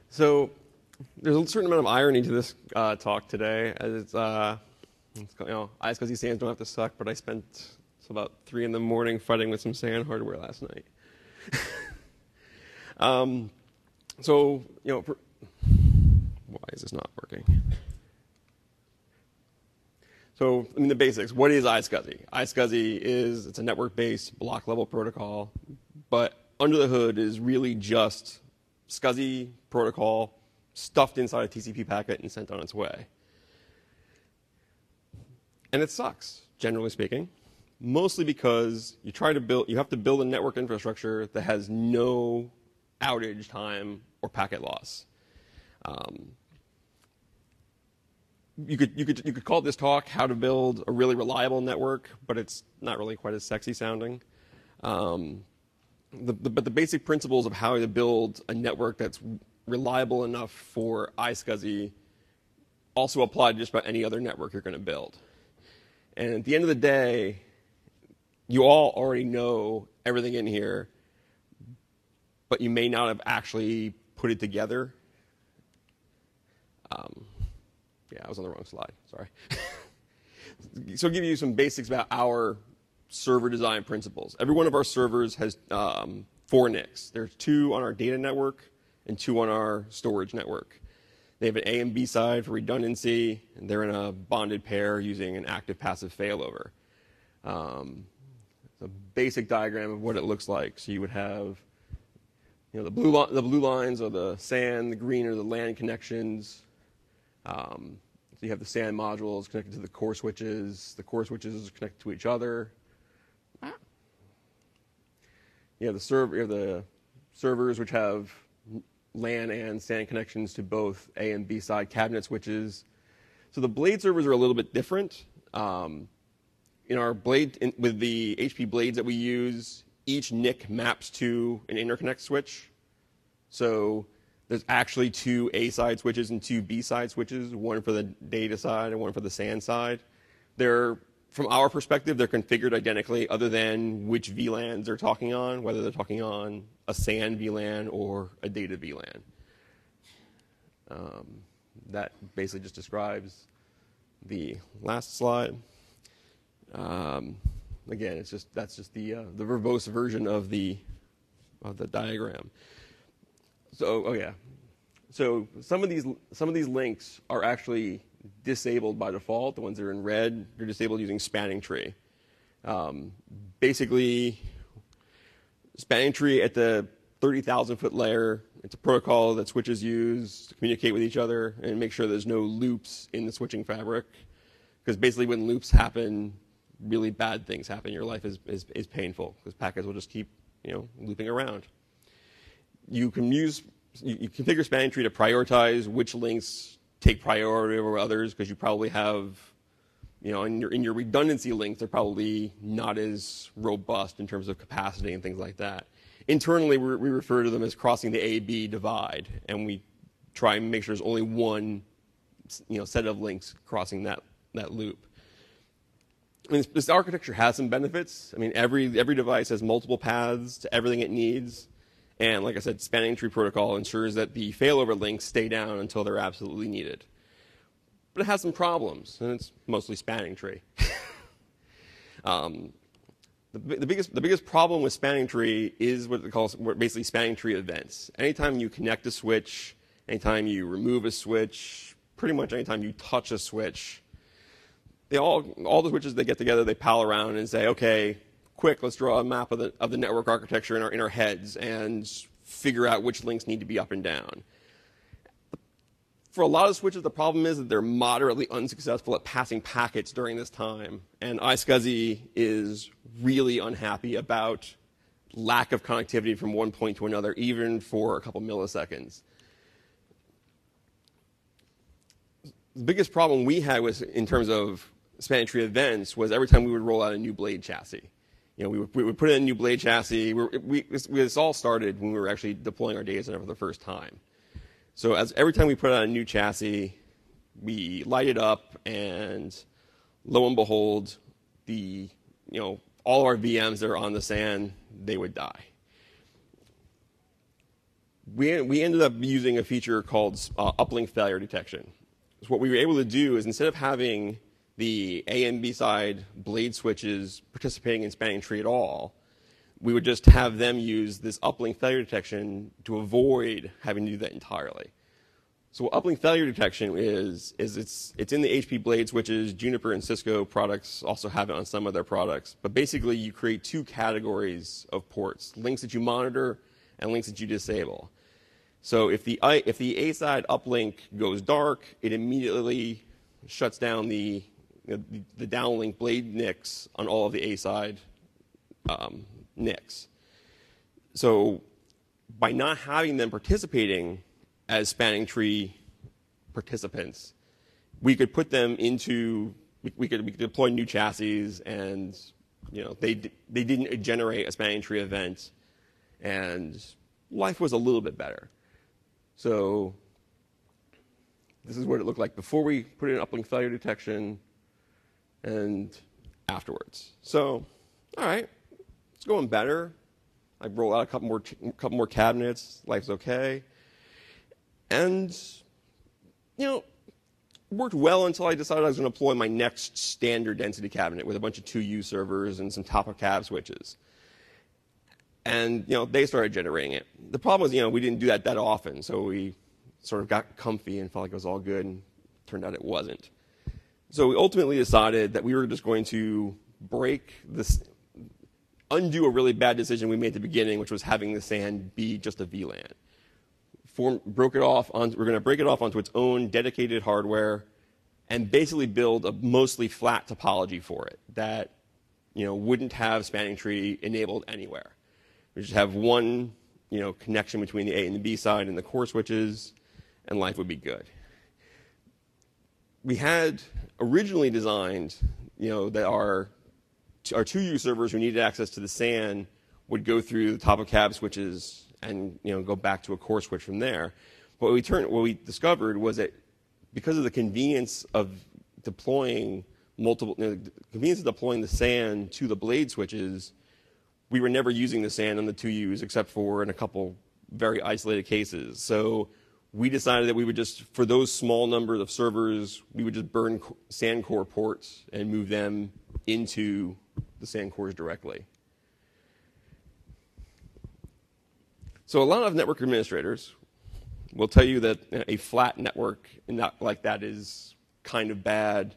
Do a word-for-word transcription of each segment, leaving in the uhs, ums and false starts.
So there's a certain amount of irony to this uh, talk today, as it's, uh, it's you know, iSCSI SANs don't have to suck, but I spent about three in the morning fighting with some SAN hardware last night. um, so you know, for, why is this not working? So I mean the basics. What is iSCSI? iSCSI is it's a network-based block-level protocol, but under the hood is really just SCSI protocol stuffed inside a T C P packet and sent on its way. And it sucks, generally speaking, mostly because you try to build, you have to build a network infrastructure that has no outage time or packet loss. Um, you could you could you could call this talk "How to Build a Really Reliable Network," but it's not really quite as sexy sounding. Um, The, the, but the basic principles of how to build a network that's reliable enough for iSCSI also apply to just about any other network you're going to build. And at the end of the day, you all already know everything in here, but you may not have actually put it together. Um, yeah, I was on the wrong slide. Sorry. So I'll give you some basics about our server design principles. Every one of our servers has um, four N I Cs. There's two on our data network and two on our storage network. They have an A and B side for redundancy, and they're in a bonded pair using an active-passive failover. Um, it's a basic diagram of what it looks like. So you would have, you know, the blue li the blue lines are the SAN, the green are the LAN connections. Um, so you have the SAN modules connected to the core switches. The core switches are connected to each other. You have the server, you have the servers which have LAN and SAN connections to both A and B side cabinet switches. So the Blade servers are a little bit different. Um, in our Blade, in, with the H P Blades that we use, each N I C maps to an interconnect switch. So there's actually two A side switches and two B side switches, one for the data side and one for the SAN side. They're From our perspective, they're configured identically other than which V LANs they're talking on, whether they're talking on a SAN V LAN or a data V LAN. Um, that basically just describes the last slide. Um, again, it's just that's just the uh, the verbose version of the of the diagram. So, oh yeah. So some of these some of these links are actually disabled by default. The ones that are in red, they're disabled using spanning tree. Um, basically, spanning tree at the thirty thousand foot layer, it's a protocol that switches use to communicate with each other and make sure there's no loops in the switching fabric. Because basically when loops happen, really bad things happen. Your life is, is, is painful because packets will just keep you know, looping around. You can use, you, you configure spanning tree to prioritize which links take priority over others, because you probably have, you know, in your, in your redundancy links, they're probably not as robust in terms of capacity and things like that. Internally, we, we refer to them as crossing the A B divide, and we try and make sure there's only one, you know, set of links crossing that, that loop. I mean, this, this architecture has some benefits. I mean, every, every device has multiple paths to everything it needs. And like I said, spanning tree protocol ensures that the failover links stay down until they're absolutely needed. But it has some problems, and it's mostly spanning tree. um, the, the, biggest, the biggest problem with spanning tree is what they call basically spanning tree events. Anytime you connect a switch, anytime you remove a switch, pretty much anytime you touch a switch, they all, all the switches, they get together, they pal around and say, okay, quick, let's draw a map of the, of the network architecture in our, in our heads and figure out which links need to be up and down. For a lot of switches, the problem is that they're moderately unsuccessful at passing packets during this time. And iSCSI is really unhappy about lack of connectivity from one point to another, even for a couple milliseconds. The biggest problem we had was in terms of spanning tree events was every time we would roll out a new Blade chassis. You know, we would, we would put in a new Blade chassis. We, were, we, we, this all started when we were actually deploying our data center for the first time. So as every time we put out a new chassis, we light it up, and lo and behold, the you know all of our V Ms that are on the SAN, they would die. we, we ended up using a feature called uh, uplink failure detection. So what we were able to do is instead of having the A and B side blade switches participating in spanning tree at all, we would just have them use this uplink failure detection to avoid having to do that entirely. So what uplink failure detection is, is it's, it's in the H P blade switches. Juniper and Cisco products also have it on some of their products. But basically, you create two categories of ports, links that you monitor and links that you disable. So if the, if the A side uplink goes dark, it immediately shuts down the, the, the downlink blade N I Cs on all of the A side um, N I Cs. So by not having them participating as spanning tree participants, we could put them into, we, we, could, we could deploy new chassis, and you know, they, they didn't generate a spanning tree event, and life was a little bit better. So this is what it looked like before we put in uplink failure detection and afterwards. So, all right, it's going better. I roll out a couple more, couple more cabinets. Life's okay. And, you know, worked well until I decided I was going to deploy my next standard density cabinet with a bunch of two U servers and some top-of-cab switches. And, you know, they started generating it. The problem was, you know, we didn't do that that often, so we sort of got comfy and felt like it was all good, and it turned out it wasn't. So we ultimately decided that we were just going to break this, undo a really bad decision we made at the beginning, which was having the S A N be just a V LAN. Form, broke it off on, we're going to break it off onto its own dedicated hardware and basically build a mostly flat topology for it that, you know, wouldn't have spanning tree enabled anywhere. We just have one, you know, connection between the A and the B side and the core switches, and life would be good. We had originally designed, you know, that our, our two U servers who needed access to the S A N would go through the top of cab switches and, you know, go back to a core switch from there. But what we turned, what we discovered was that because of the convenience of deploying multiple, you know, the convenience of deploying the S A N to the blade switches, we were never using the S A N on the two U's except for in a couple very isolated cases. So we decided that we would just, for those small numbers of servers, we would just burn S A N core ports and move them into the S A N cores directly. So a lot of network administrators will tell you that a flat network like that is kind of bad.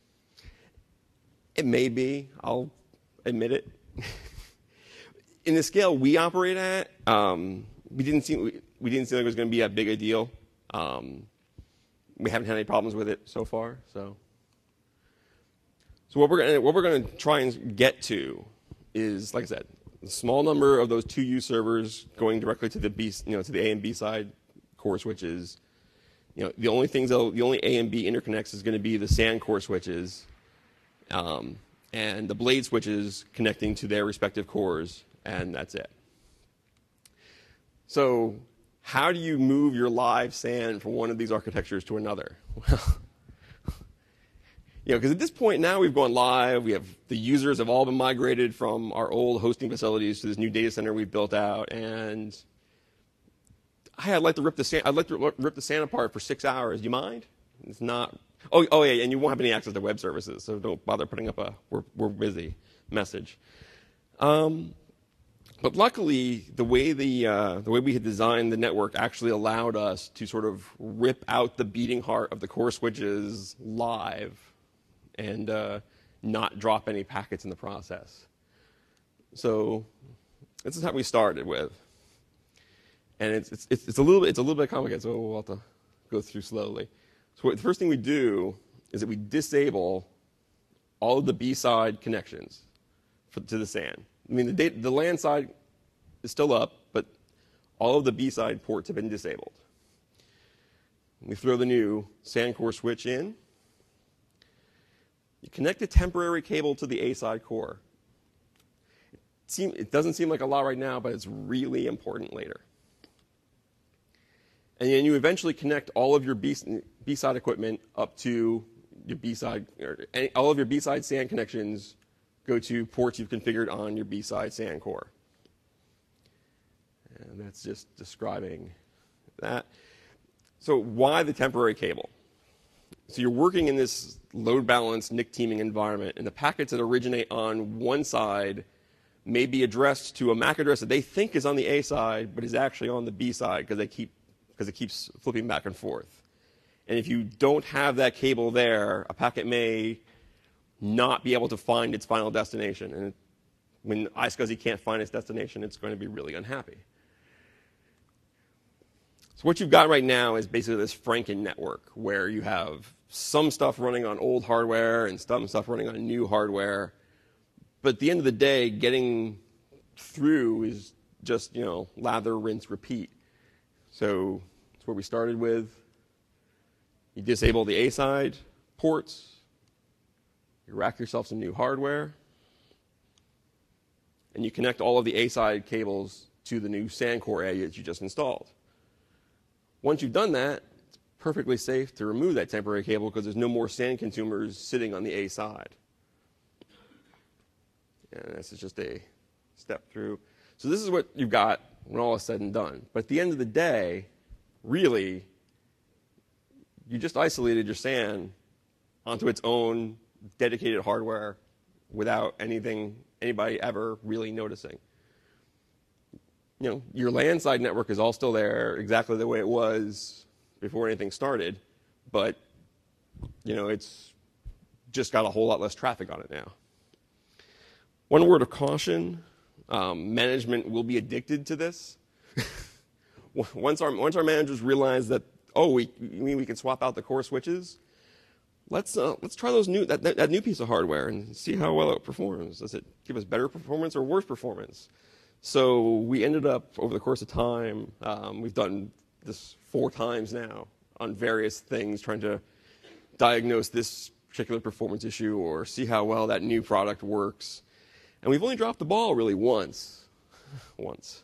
It may be, I'll admit it. In the scale we operate at, um, we didn't see we, we didn't see like it was going to be that big a deal. Um, we haven't had any problems with it so far. So, so what we're gonna, what we're going to try and get to is, like I said, a small number of those two U servers going directly to the B, you know, to the A and B side core switches. You know, the only things though, the only A and B interconnects is going to be the S A N core switches, um, and the blade switches connecting to their respective cores. And that's it. So how do you move your live S A N from one of these architectures to another? Well, you know, because at this point now we've gone live. We have the users have all been migrated from our old hosting facilities to this new data center we've built out. And hey, I'd like to rip the S A N, I'd like to rip the S A N apart for six hours. Do you mind? It's not. Oh, oh yeah, and you won't have any access to web services, so don't bother putting up a "we're we're busy" message. Um, But luckily, the way the uh, the way we had designed the network actually allowed us to sort of rip out the beating heart of the core switches live, and uh, not drop any packets in the process. So this is how we started with, and it's it's it's a little bit it's a little bit complicated. So we'll have to go through slowly. So what, the first thing we do is that we disable all of the B side connections for, to the S A N. I mean, the, data, the LAN side is still up, but all of the B side ports have been disabled. We throw the new S A N core switch in. You connect a temporary cable to the A side core. It, seem, it doesn't seem like a lot right now, but it's really important later. And then you eventually connect all of your B, B side equipment up to your B side, or any, all of your B side S A N connections go to ports you've configured on your B side S A N core. And that's just describing that. So why the temporary cable? So you're working in this load balanced N I C teaming environment, and the packets that originate on one side may be addressed to a M A C address that they think is on the A side, but is actually on the B side because they keep because it keeps flipping back and forth. And if you don't have that cable there, a packet may not be able to find its final destination. And when iSCSI can't find its destination, it's going to be really unhappy. So what you've got right now is basically this Franken network where you have some stuff running on old hardware and some stuff running on new hardware. But at the end of the day, getting through is just, you know, lather, rinse, repeat. So that's what we started with. You disable the A side ports. You rack yourself some new hardware. And you connect all of the A side cables to the new SAN core A that you just installed. Once you've done that, it's perfectly safe to remove that temporary cable because there's no more SAN consumers sitting on the A side. And this is just a step through. So this is what you've got when all is said and done. But at the end of the day, really, you just isolated your SAN onto its own dedicated hardware without anything, anybody ever really noticing. You know, your LAN side network is all still there exactly the way it was before anything started, but you know, it's just got a whole lot less traffic on it now. One word of caution, um, management will be addicted to this. once, our, once our managers realize that, oh, we, we, we can swap out the core switches, let's, uh, let's try those new, that, that, that new piece of hardware and see how well it performs. Does it give us better performance or worse performance? So we ended up, over the course of time, um, we've done this four times now on various things, trying to diagnose this particular performance issue or see how well that new product works. And we've only dropped the ball really once. once.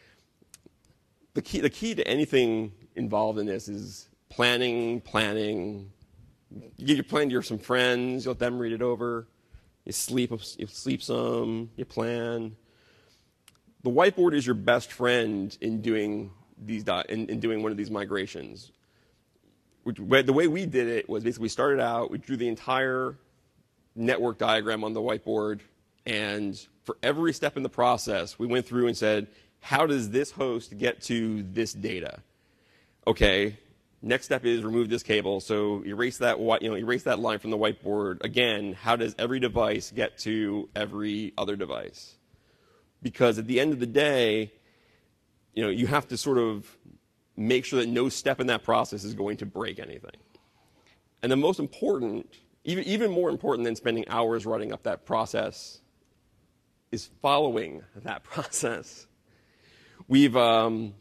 The key, the key to anything involved in this is planning, planning. You give your plan to your, some friends, you let them read it over. You sleep, you sleep some, you plan. The whiteboard is your best friend in doing these in, in doing one of these migrations. Which, the way we did it was basically we started out, we drew the entire network diagram on the whiteboard, and for every step in the process, we went through and said, how does this host get to this data? Okay, next step is remove this cable. So erase that, you know, erase that line from the whiteboard. Again, how does every device get to every other device? Because at the end of the day, you know, you have to sort of make sure that no step in that process is going to break anything. And the most important, even, even more important than spending hours writing up that process, is following that process. We've, um,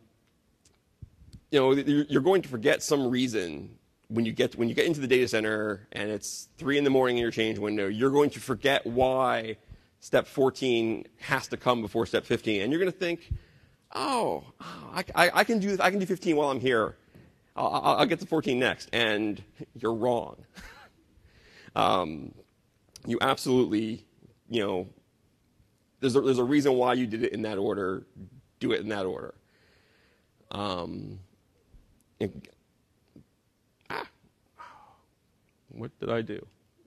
you know, you're going to forget some reason when you get when you get into the data center and it's three in the morning in your change window. You're going to forget why step fourteen has to come before step fifteen, and you're going to think, "Oh, I, I, I can do I can do fifteen while I'm here. I'll, I'll, I'll get to fourteen next," and you're wrong. um, you absolutely, you know, there's a, there's a reason why you did it in that order. Do it in that order. Um, and, ah, what did I do?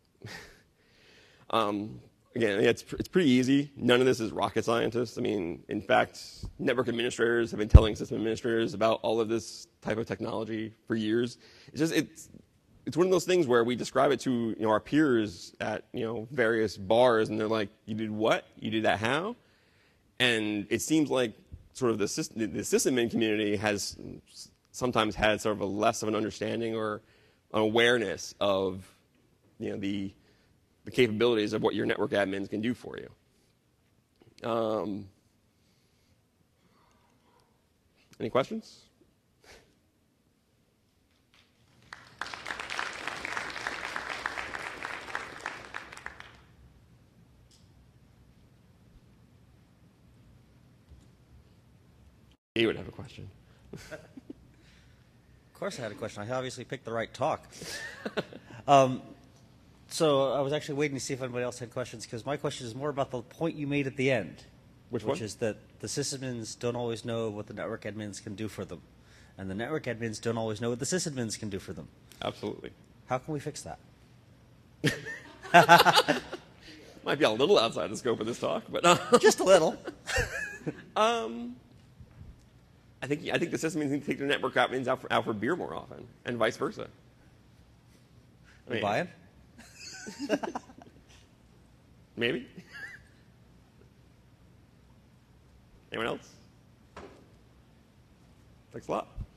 um, Again, it's, it's pretty easy. None of this is rocket scientists. I mean, in fact, network administrators have been telling system administrators about all of this type of technology for years. It's just, it's, it's one of those things where we describe it to, you know, our peers at, you know, various bars, and they're like, you did what? You did that how? And it seems like sort of the system, the system admin community has sometimes had sort of a less of an understanding or an awareness of, you know, the the capabilities of what your network admins can do for you. Um, any questions? You would have a question. Of course I had a question. I obviously picked the right talk. um, So I was actually waiting to see if anybody else had questions, because my question is more about the point you made at the end. Which which one? is that the sysadmins don't always know what the network admins can do for them, and the network admins don't always know what the sysadmins can do for them. Absolutely. How can we fix that? Might be a little outside the scope of this talk, but uh, Just a little. um, I think I think the systems need to take their network admins out for, out for beer more often, and vice versa. I You mean, buying? Maybe. Anyone else? Thanks a lot.